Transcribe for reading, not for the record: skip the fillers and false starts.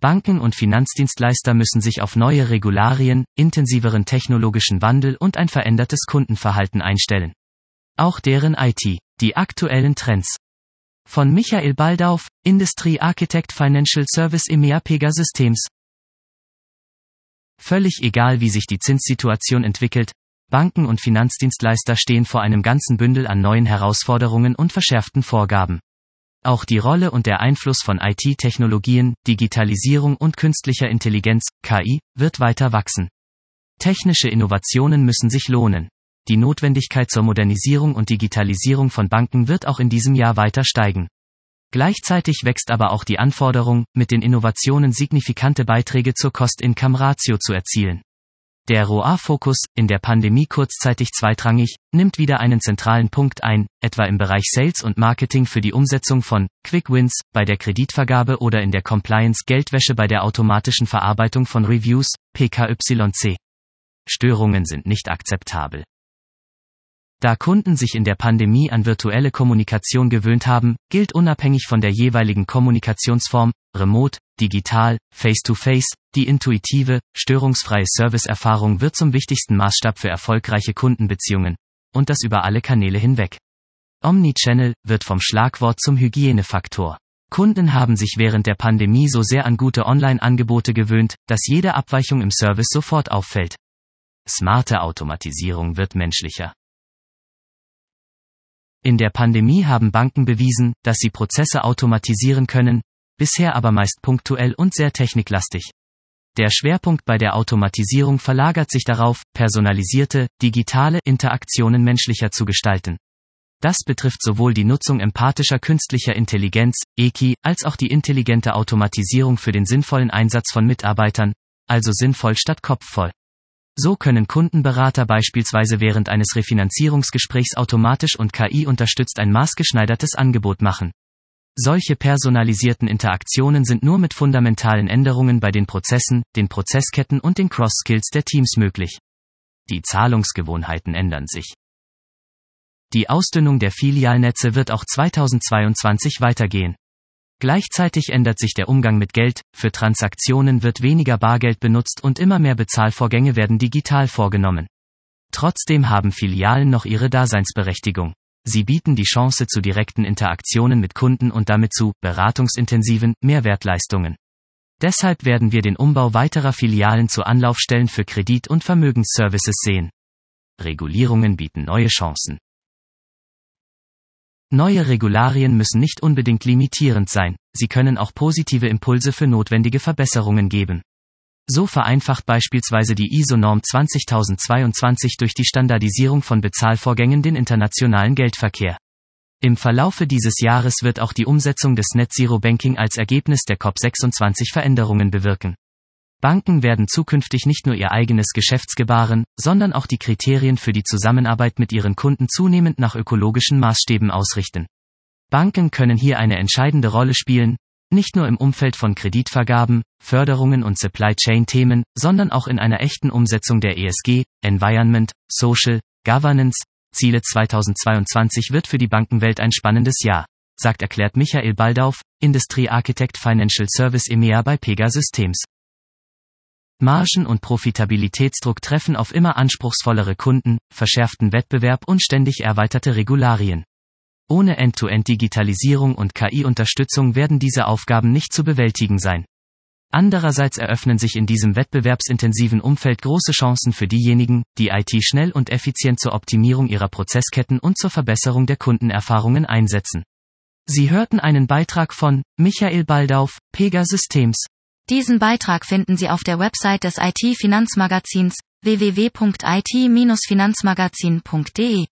Banken und Finanzdienstleister müssen sich auf neue Regularien, intensiveren technologischen Wandel und ein verändertes Kundenverhalten einstellen. Auch deren IT, die aktuellen Trends. Von Michael Baldauf, Industry Architect Financial Service EMEA Pegasystems. Völlig egal, wie sich die Zinssituation entwickelt, Banken und Finanzdienstleister stehen vor einem ganzen Bündel an neuen Herausforderungen und verschärften Vorgaben. Auch die Rolle und der Einfluss von IT-Technologien, Digitalisierung und künstlicher Intelligenz, KI, wird weiter wachsen. Technische Innovationen müssen sich lohnen. Die Notwendigkeit zur Modernisierung und Digitalisierung von Banken wird auch in diesem Jahr weiter steigen. Gleichzeitig wächst aber auch die Anforderung, mit den Innovationen signifikante Beiträge zur Cost-Income-Ratio zu erzielen. Der ROA-Fokus, in der Pandemie kurzzeitig zweitrangig, nimmt wieder einen zentralen Punkt ein, etwa im Bereich Sales und Marketing für die Umsetzung von Quick Wins bei der Kreditvergabe oder in der Compliance Geldwäsche bei der automatischen Verarbeitung von Reviews, PKYC. Störungen sind nicht akzeptabel. Da Kunden sich in der Pandemie an virtuelle Kommunikation gewöhnt haben, gilt unabhängig von der jeweiligen Kommunikationsform, remote, digital, face-to-face, die intuitive, störungsfreie Serviceerfahrung wird zum wichtigsten Maßstab für erfolgreiche Kundenbeziehungen. Und das über alle Kanäle hinweg. Omnichannel wird vom Schlagwort zum Hygienefaktor. Kunden haben sich während der Pandemie so sehr an gute Online-Angebote gewöhnt, dass jede Abweichung im Service sofort auffällt. Smarte Automatisierung wird menschlicher. In der Pandemie haben Banken bewiesen, dass sie Prozesse automatisieren können, bisher aber meist punktuell und sehr techniklastig. Der Schwerpunkt bei der Automatisierung verlagert sich darauf, personalisierte, digitale Interaktionen menschlicher zu gestalten. Das betrifft sowohl die Nutzung empathischer künstlicher Intelligenz, EKI, als auch die intelligente Automatisierung für den sinnvollen Einsatz von Mitarbeitern, also sinnvoll statt kopfvoll. So können Kundenberater beispielsweise während eines Refinanzierungsgesprächs automatisch und KI-unterstützt ein maßgeschneidertes Angebot machen. Solche personalisierten Interaktionen sind nur mit fundamentalen Änderungen bei den Prozessen, den Prozessketten und den Cross-Skills der Teams möglich. Die Zahlungsgewohnheiten ändern sich. Die Ausdünnung der Filialnetze wird auch 2022 weitergehen. Gleichzeitig ändert sich der Umgang mit Geld, für Transaktionen wird weniger Bargeld benutzt und immer mehr Bezahlvorgänge werden digital vorgenommen. Trotzdem haben Filialen noch ihre Daseinsberechtigung. Sie bieten die Chance zu direkten Interaktionen mit Kunden und damit zu beratungsintensiven Mehrwertleistungen. Deshalb werden wir den Umbau weiterer Filialen zu Anlaufstellen für Kredit- und Vermögensservices sehen. Regulierungen bieten neue Chancen. Neue Regularien müssen nicht unbedingt limitierend sein, sie können auch positive Impulse für notwendige Verbesserungen geben. So vereinfacht beispielsweise die ISO-Norm 20022 durch die Standardisierung von Bezahlvorgängen den internationalen Geldverkehr. Im Verlaufe dieses Jahres wird auch die Umsetzung des Net Zero Banking als Ergebnis der COP26 Veränderungen bewirken. Banken werden zukünftig nicht nur ihr eigenes Geschäftsgebaren, sondern auch die Kriterien für die Zusammenarbeit mit ihren Kunden zunehmend nach ökologischen Maßstäben ausrichten. Banken können hier eine entscheidende Rolle spielen, nicht nur im Umfeld von Kreditvergaben, Förderungen und Supply Chain Themen, sondern auch in einer echten Umsetzung der ESG, Environment, Social, Governance, Ziele 2022 wird für die Bankenwelt ein spannendes Jahr, erklärt Michael Baldauf, Industry Architect Financial Service EMEA bei Pegasystems. Margen- und Profitabilitätsdruck treffen auf immer anspruchsvollere Kunden, verschärften Wettbewerb und ständig erweiterte Regularien. Ohne End-to-End-Digitalisierung und KI-Unterstützung werden diese Aufgaben nicht zu bewältigen sein. Andererseits eröffnen sich in diesem wettbewerbsintensiven Umfeld große Chancen für diejenigen, die IT schnell und effizient zur Optimierung ihrer Prozessketten und zur Verbesserung der Kundenerfahrungen einsetzen. Sie hörten einen Beitrag von Michael Baldauf, Pegasystems. Diesen Beitrag finden Sie auf der Website des IT-Finanzmagazins www.it-finanzmagazin.de.